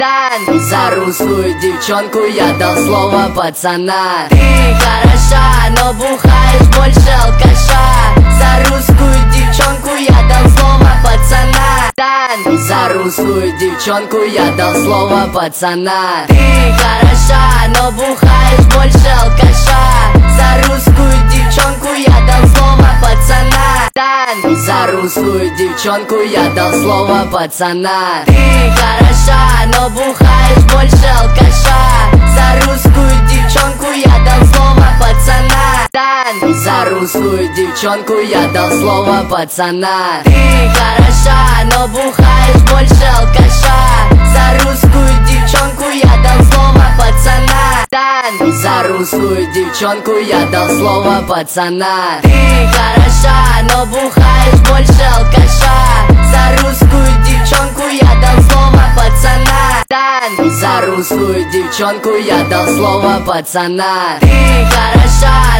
За русскую девчонку я дал слово пацана. Ты хороша, но бухаешь больше алкаша. За русскую девчонку я дал слово пацана. За русскую девчонку я дал слово пацана. Ты хороша, но бухаешь больше алкаша. За русскую девчонку я дал слово пацана. За русскую девчонку я дал слово пацана. Ты хороша, но бухаешь больше алкаша. За русскую девчонку я дал слово пацана. За русскую девчонку я дал слово пацана. Ты хороша, но бухаешь больше алкаша. За русскую девчонку я дал слово пацана. За русскую девчонку я дал слово пацана. Ты хороша, но бухаешь больше алкаша. За русскую девчонку я дал слово пацана. За русскую девчонку я дал слово пацана. Ты хороша,